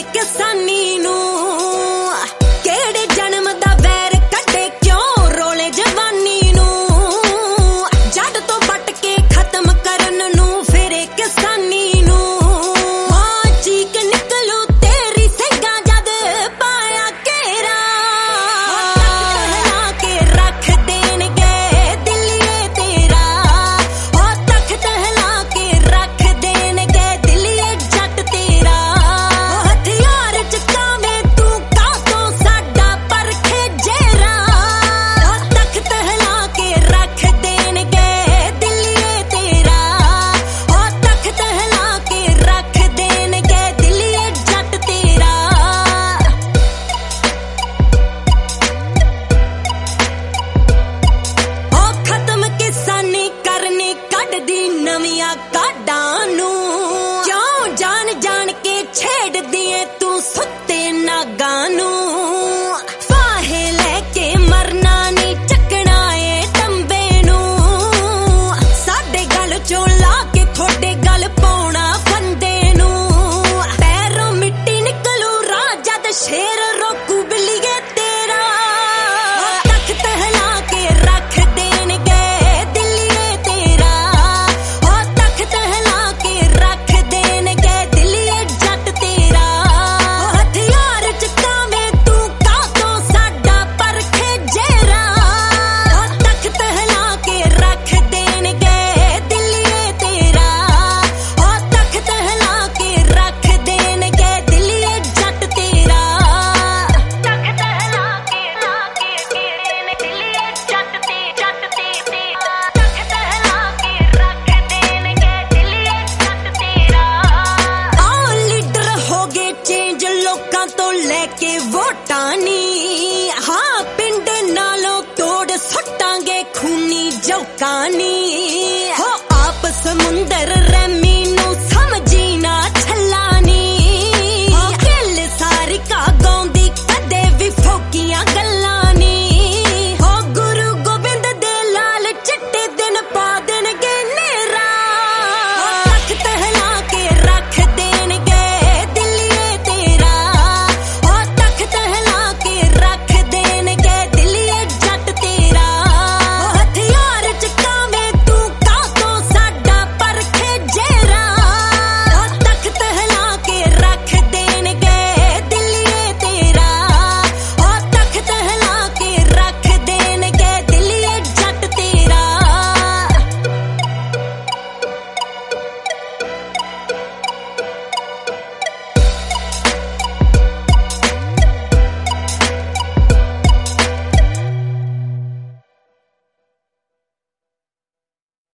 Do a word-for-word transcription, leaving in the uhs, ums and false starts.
किसानी नू केड़े जन्म दा वैर कड्डे क्यों रोले जवानी नू जड़ तो बट के खत्म करन नू फिरे किसानी नू चीक निकलू तेरी सिंगा जद पाया घेरा तख्त के रख देणगे दिलिए तेरा ओ तख्त हिला के रख देणगे दिलिए जट तेरा हथियार चकावे तू कातों साडा परखे जेरा तख्त हिला के रख देणगे दिलिए तेरा ओ तख्त हिला के रख देणगे दिलिए जट तेरा ओ खत्म किसानी करनी कड्डदी नवियां काडां नू क्यों जान जान के छेड़दी ऐ तू सुत्ते नागां नू फाहे लेके मरना नी चकना ए टंबे नू साडे गल चों ला के थोड़े गल पाउणा फंदे नू पैरों मिट्टी निकलू राह जद शेर रोकू बिल्लिए तेरा तख्त हिला के रख देणगे दिलिए तेरा ओ तख्त हिला के रख देणगे दिलिए जट तेरा हथियार चकावे तू कातों साडा परखे जेरा तख्त हिला के रख देणगे दिलिए तेरा ओ तख्त हिला के रख देणगे दिलिए जट तेरा तख्त हिला के ला के दिलिए जट ते जट ते तख्त हिला के रख देणगे दिलिए जट तेरा आ लीडर हो गए चेंज लोकां तो लेके वोटां नी हाँ पिंड नालों तोड़ सुट्टांगे खूनी जौकां नी हो आप समुंदर